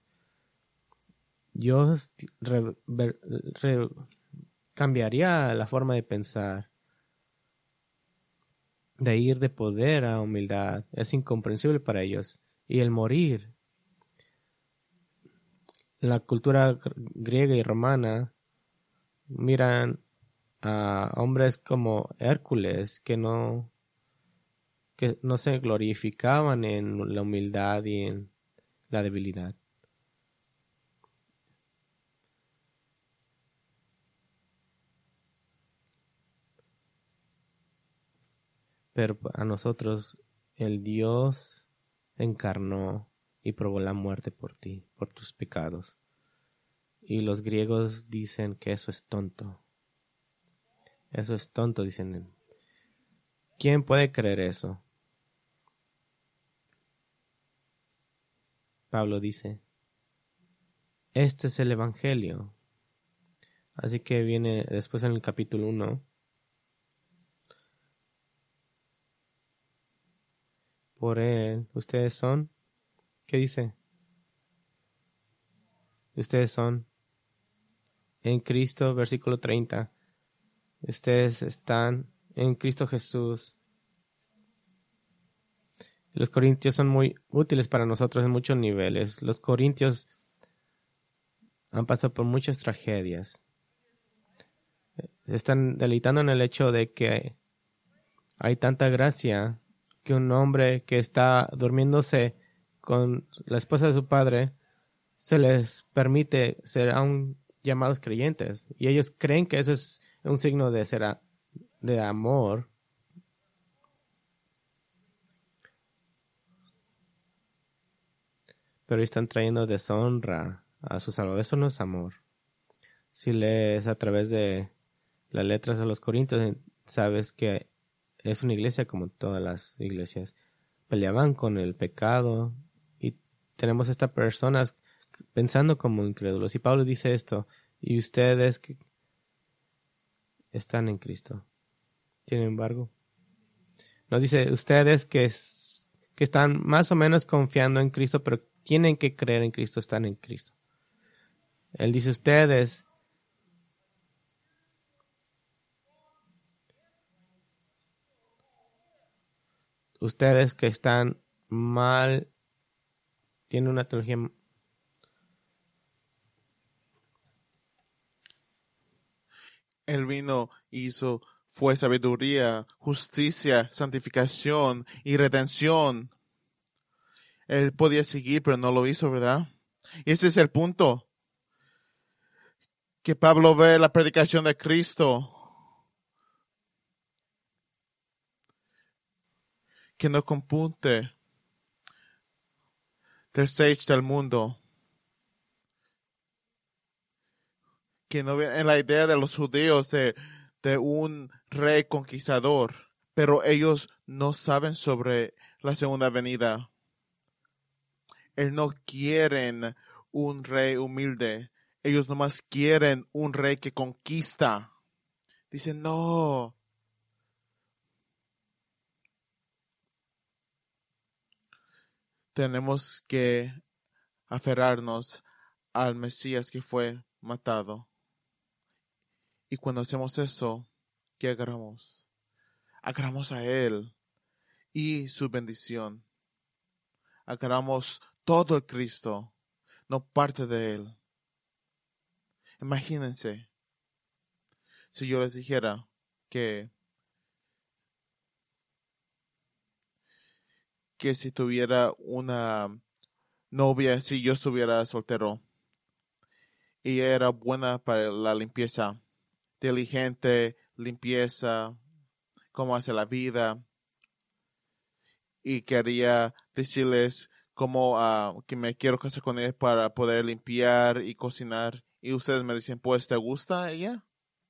Dios re- ver- re- cambiaría la forma de pensar, de ir de poder a humildad. Es incomprensible para ellos. Y el morir. La cultura gr- griega y romana miran a hombres como Hércules que no, que no se glorificaban en la humildad y en la debilidad. Pero a nosotros el Dios encarnó y probó la muerte por ti, por tus pecados. Y los griegos dicen que eso es tonto. Eso es tonto, dicen. ¿Quién puede creer eso? Pablo dice, este es el Evangelio. Así que viene después en el capítulo uno. Por él, ustedes son, ¿qué dice? Ustedes son en Cristo, versículo treinta. Ustedes están en Cristo Jesús. Los corintios son muy útiles para nosotros en muchos niveles. Los corintios han pasado por muchas tragedias. Están deleitando en el hecho de que hay tanta gracia que un hombre que está durmiéndose con la esposa de su padre se les permite ser aún llamados creyentes. Y ellos creen que eso es un signo de, ser a, de amor. Pero están trayendo deshonra a su Salvador. Eso no es amor. Si lees a través de las letras de los Corintios, sabes que es una iglesia como todas las iglesias. Peleaban con el pecado y tenemos estas personas pensando como incrédulos. Y Pablo dice esto, y ustedes que están en Cristo. Sin embargo, no dice ustedes que, es, que están más o menos confiando en Cristo, pero tienen que creer en Cristo, están en Cristo. Él dice ustedes ustedes que están mal, tienen una teología. Él vino, hizo, fue sabiduría, justicia, santificación y redención. Él podía seguir, pero no lo hizo, ¿verdad? Y ese es el punto. Que Pablo ve la predicación de Cristo, que no compunte del sage del mundo, que no ve en la idea de los judíos de, de un rey conquistador, pero ellos no saben sobre la segunda venida. Ellos no quieren un rey humilde. Ellos nomás quieren un rey que conquista. Dicen, no. Tenemos que aferrarnos al Mesías que fue matado. Y cuando hacemos eso, ¿qué agarramos? Agarramos a Él y su bendición. Agarramos todo el Cristo, no parte de Él. Imagínense si yo les dijera que que si tuviera una novia, si yo estuviera soltero, y ella era buena para la limpieza, inteligente, limpieza, cómo hace la vida, y quería decirles cómo uh, que me quiero casar con ella para poder limpiar y cocinar, y ustedes me dicen, pues, ¿te gusta ella?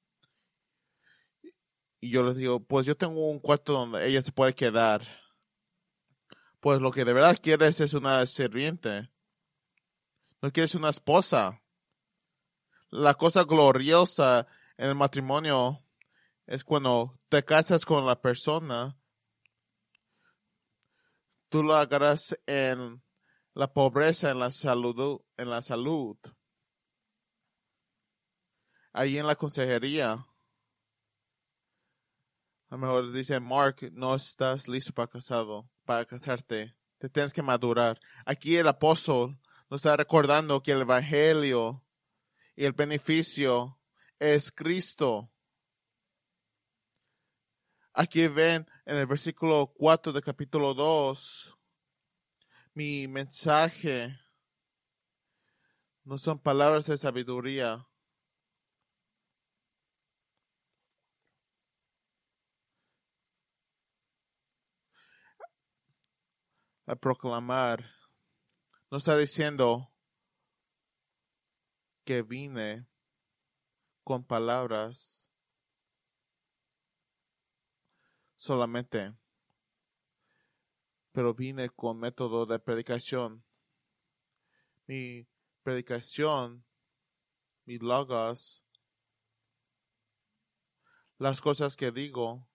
Y yo les digo, pues yo tengo un cuarto donde ella se puede quedar. Pues lo que de verdad quieres es una sirviente. No quieres una esposa. La cosa gloriosa en el matrimonio es cuando te casas con la persona, tú lo agarras en la pobreza, en la salud, en la salud, ahí en la consejería. A lo mejor dicen, Mark, no estás listo para casado, para casarte. Te tienes que madurar. Aquí el apóstol nos está recordando que el evangelio y el beneficio es Cristo. Aquí ven en el versículo cuatro del capítulo dos, mi mensaje no son palabras de sabiduría. A proclamar. No está diciendo que vine con palabras solamente, pero vine con método de predicación. Mi predicación, mi logos, las cosas que digo,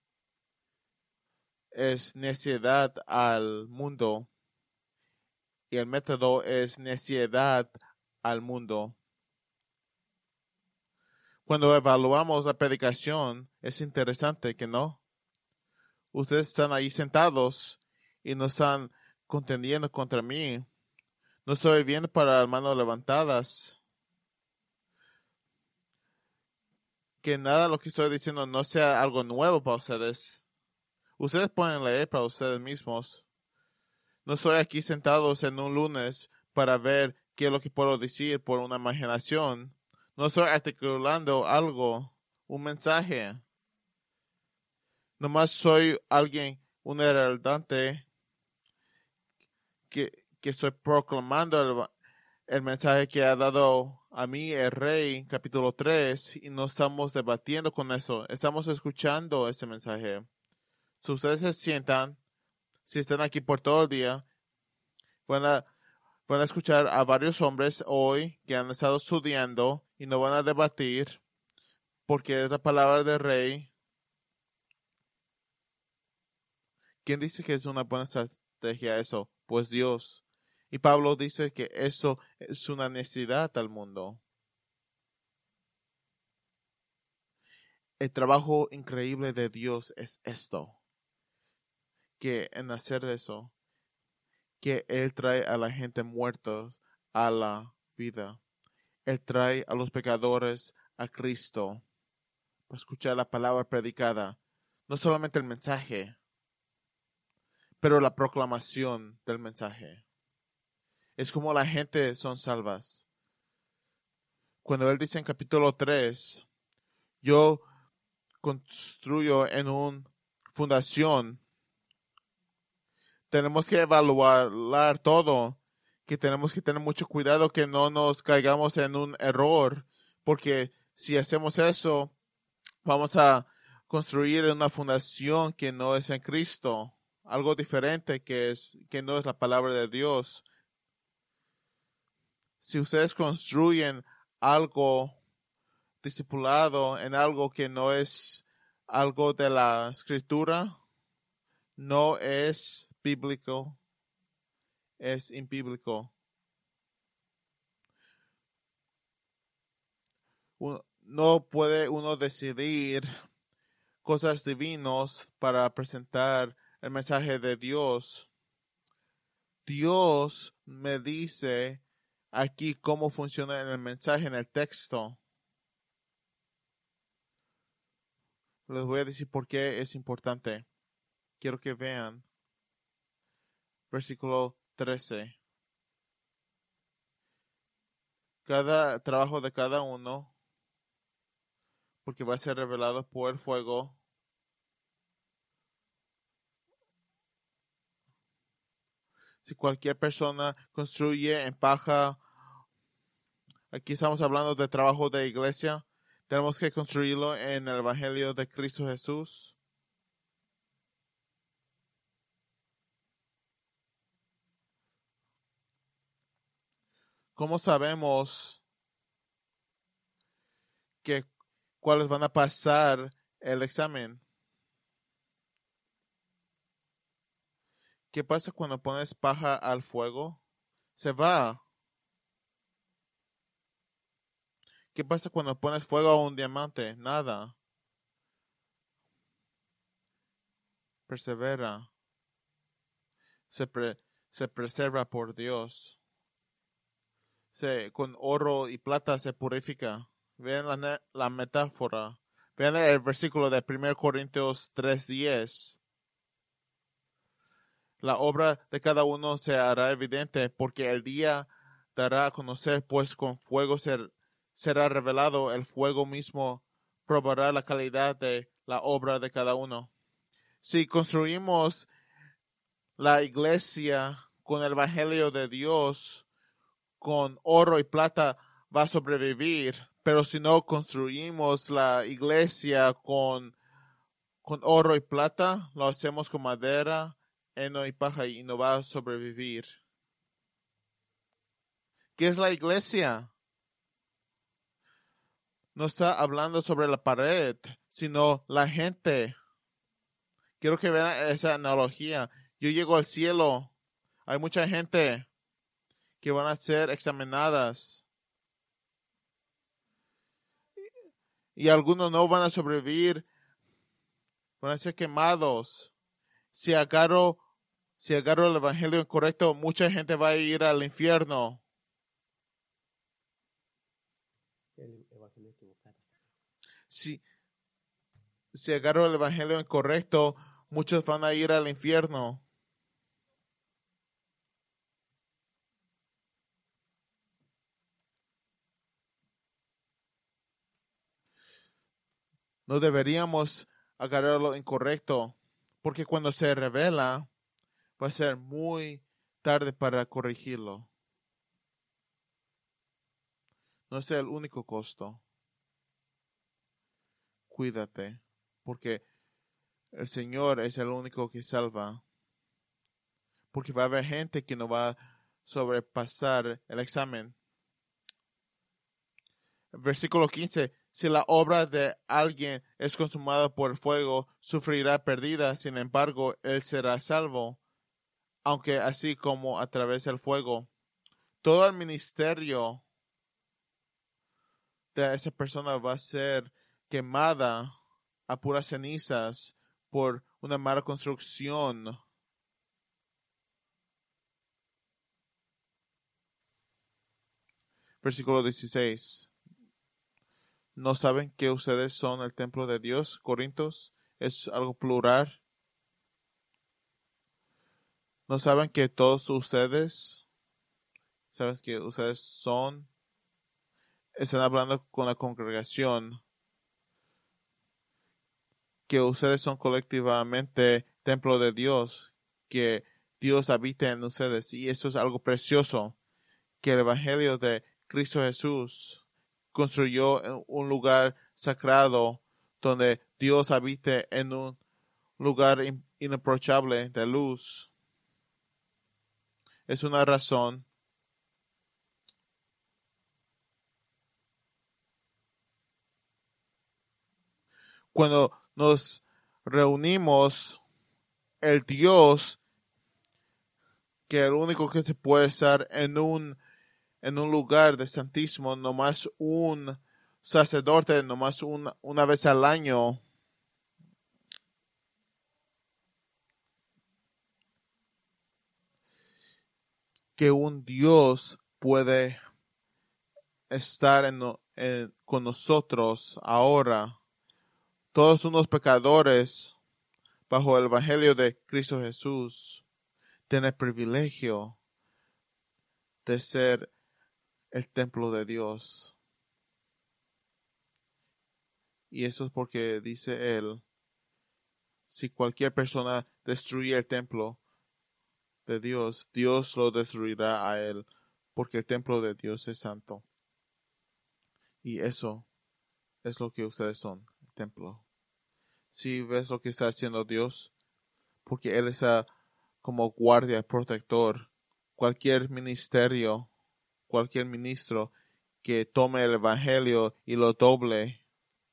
es necedad al mundo y el método es necedad al mundo. Cuando evaluamos la predicación, es interesante que no. Ustedes están ahí sentados y no están contendiendo contra mí. No estoy viendo para manos levantadas. Que nada de lo que estoy diciendo no sea algo nuevo para ustedes. Ustedes pueden leer para ustedes mismos. No estoy aquí sentados en un lunes para ver qué es lo que puedo decir por una imaginación. No estoy articulando algo, un mensaje. Nomás soy alguien, un heraldante que, que estoy proclamando el, el mensaje que ha dado a mí el rey, capítulo tres, y no estamos debatiendo con eso, estamos escuchando ese mensaje. Si ustedes se sientan, si están aquí por todo el día, van a, van a escuchar a varios hombres hoy que han estado estudiando y no van a debatir porque es la palabra del rey. ¿Quién dice que es una buena estrategia eso? Pues Dios. Y Pablo dice que eso es una necesidad al mundo. El trabajo increíble de Dios es esto, que en hacer eso, que Él trae a la gente muerta a la vida. Él trae a los pecadores a Cristo para escuchar la palabra predicada. No solamente el mensaje, pero la proclamación del mensaje. Es como la gente son salvas. Cuando Él dice en capítulo tres, yo construyo en una fundación, tenemos que evaluar todo, que tenemos que tener mucho cuidado que no nos caigamos en un error, porque si hacemos eso, vamos a construir una fundación que no es en Cristo, algo diferente que es que no es la palabra de Dios. Si ustedes construyen algo discipulado en algo que no es algo de la escritura, no es bíblico, es impíblico. No puede uno decidir cosas divinas para presentar el mensaje de Dios. Dios me dice aquí cómo funciona el mensaje en el texto. Les voy a decir por qué es importante. Quiero que vean. Versículo trece. Cada trabajo de cada uno, porque va a ser revelado por el fuego. Si cualquier persona construye en paja Aquí estamos hablando de trabajo de iglesia. Tenemos que construirlo en el Evangelio de Cristo Jesús. ¿Cómo sabemos que cuáles van a pasar el examen? ¿Qué pasa cuando pones paja al fuego? Se va. ¿Qué pasa cuando pones fuego a un diamante? Nada. Persevera. Se, pre, se preserva por Dios. Se, con oro y plata se purifica. Vean la, la metáfora. Vean el versículo de primero Corintios tres diez. La obra de cada uno se hará evidente, porque el día dará a conocer, pues con fuego ser, será revelado, el fuego mismo probará la calidad de la obra de cada uno. Si construimos la iglesia con el Evangelio de Dios, con oro y plata, va a sobrevivir. Pero si no construimos la iglesia con, con oro y plata, lo hacemos con madera, heno y paja y no va a sobrevivir. ¿Qué es la iglesia? No está hablando sobre la pared, sino la gente. Quiero que vean esa analogía. Yo llego al cielo. Hay mucha gente que van a ser examinadas. Y algunos no van a sobrevivir. Van a ser quemados. Si agarro, si agarro el evangelio incorrecto, mucha gente va a ir al infierno. El evangelio equivocado. Si, si agarro el evangelio incorrecto, muchos van a ir al infierno. No deberíamos agarrar lo incorrecto, porque cuando se revela, va a ser muy tarde para corregirlo. No es el único costo. Cuídate, porque el Señor es el único que salva. Porque va a haber gente que no va a sobrepasar el examen. Versículo quince. Si la obra de alguien es consumada por el fuego, sufrirá pérdida. Sin embargo, él será salvo, aunque así como a través del fuego. Todo el ministerio de esa persona va a ser quemada a puras cenizas por una mala construcción. Versículo dieciséis. ¿No saben que ustedes son el templo de Dios, Corintios? Es algo plural. ¿No saben que todos ustedes, saben que ustedes son, están hablando con la congregación, que ustedes son colectivamente templo de Dios, que Dios habita en ustedes? Y eso es algo precioso, que el Evangelio de Cristo Jesús construyó un lugar sagrado donde Dios habite en un lugar inaproachable de luz. Es una razón cuando nos reunimos, el Dios, que el único que se puede estar en un en un lugar de santísimo, nomás un sacerdote, nomás una, una vez al año. Que un Dios puede estar en, en, con nosotros ahora. Todos unos pecadores bajo el Evangelio de Cristo Jesús tienen el privilegio de ser el templo de Dios. Y eso es porque dice él, si cualquier persona destruye el templo de Dios, Dios lo destruirá a él, porque el templo de Dios es santo. Y eso es lo que ustedes son, el templo. Si ves lo que está haciendo Dios, porque Él está como guardia, protector, cualquier ministerio, cualquier ministro que tome el evangelio y lo doble,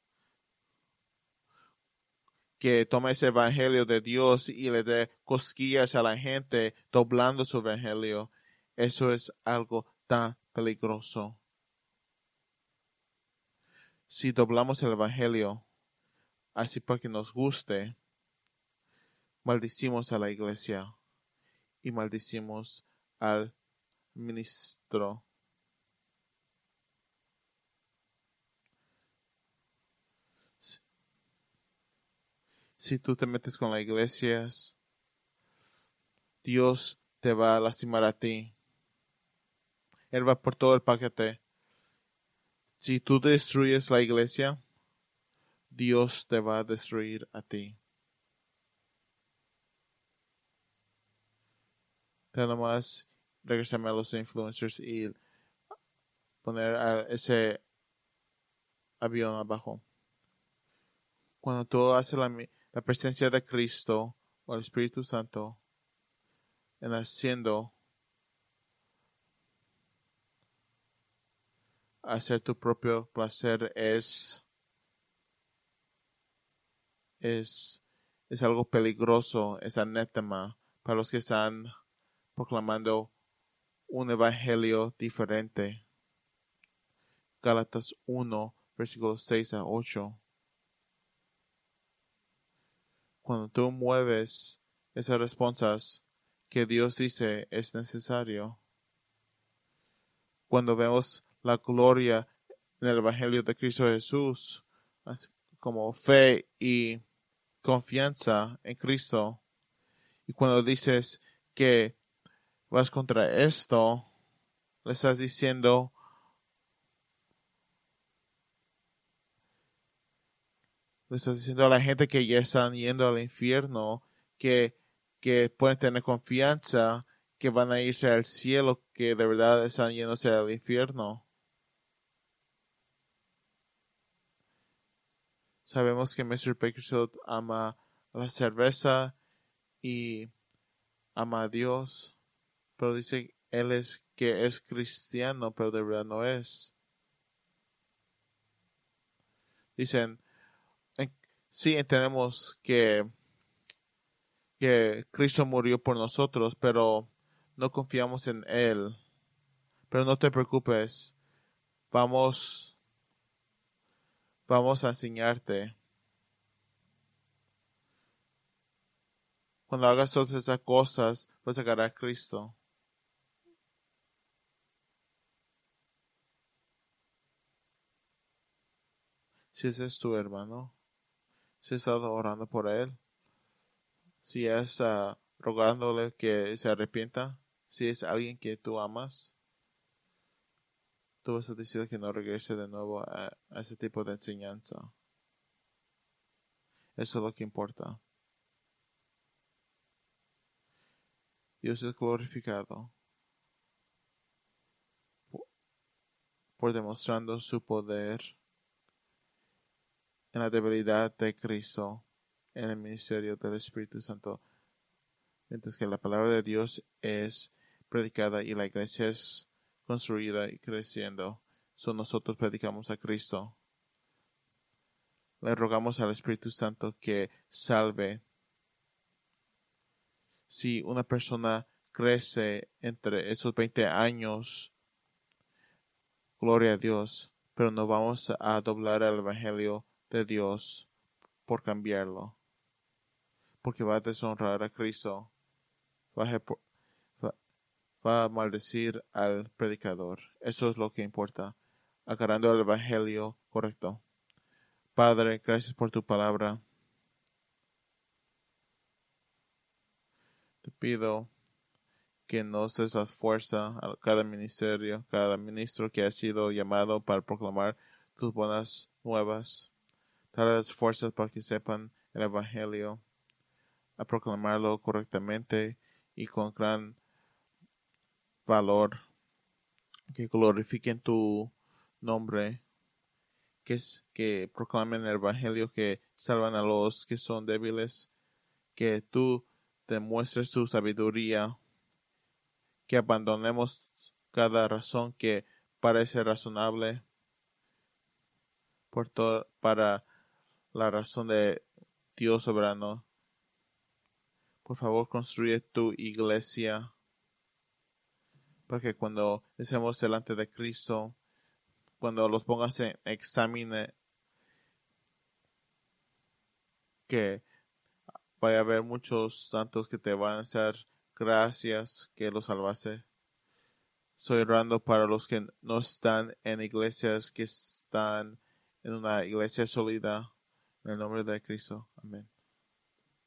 que tome ese evangelio de Dios y le dé cosquillas a la gente doblando su evangelio, eso es algo tan peligroso. Si doblamos el evangelio así porque nos guste, maldicimos a la iglesia y maldicimos al ministro. Si tú te metes con las iglesias, Dios te va a lastimar a ti. Él va por todo el paquete. Si tú destruyes la iglesia, Dios te va a destruir a ti. Nada más regresarme a los influencers y poner a ese avión abajo. Cuando tú haces la, la presencia de Cristo o el Espíritu Santo en haciendo hacer tu propio placer es es es algo peligroso, es anátema para los que están proclamando un evangelio diferente. Gálatas uno, versículos seis a ocho. Cuando tú mueves esas responsas que Dios dice es necesario, cuando vemos la gloria en el evangelio de Cristo Jesús, como fe y confianza en Cristo, y cuando dices que vas contra esto, le estás diciendo le estás diciendo a la gente que ya están yendo al infierno que, que pueden tener confianza que van a irse al cielo, que de verdad están yéndose al infierno. Sabemos que mister Bakersfield ama la cerveza y ama a Dios, pero dice él es que es cristiano, pero de verdad no es. Dicen, sí entendemos que, que Cristo murió por nosotros, pero no confiamos en Él. Pero no te preocupes, vamos, vamos a enseñarte. Cuando hagas todas esas cosas, vas a agarrar a Cristo. Si ese es tu hermano, si estás orando por él, si es uh, rogándole que se arrepienta, si es alguien que tú amas, tú vas a decir que no regrese de nuevo a, a ese tipo de enseñanza. Eso es lo que importa. Dios es glorificado por, por demostrando su poder en la debilidad de Cristo en el ministerio del Espíritu Santo, mientras que la palabra de Dios es predicada y la iglesia es construida y creciendo. So nosotros predicamos a Cristo. Le rogamos al Espíritu Santo que salve. Si una persona crece entre esos veinte años, gloria a Dios, pero no vamos a doblar el Evangelio de Dios por cambiarlo, porque va a deshonrar a Cristo, va a, va, va a maldecir al predicador. Eso es lo que importa, agarrando el Evangelio correcto. Padre, gracias por tu palabra. Te pido que nos des la fuerza a cada ministerio, cada ministro que ha sido llamado para proclamar tus buenas nuevas. Dale las fuerzas para que sepan el Evangelio, a proclamarlo correctamente y con gran valor, que glorifiquen tu nombre que, que proclamen el evangelio, que salvan a los que son débiles, que tú demuestres tu sabiduría, que abandonemos cada razón que parece razonable por to- para la razón de Dios soberano. Por favor, construye tu iglesia para que cuando estemos delante de Cristo, cuando los pongas en examen, que vaya a haber muchos santos que te van a hacer gracias que los salvaste. Estoy orando para los que no están en iglesias, que están en una iglesia sólida, en el nombre de Cristo. Amén.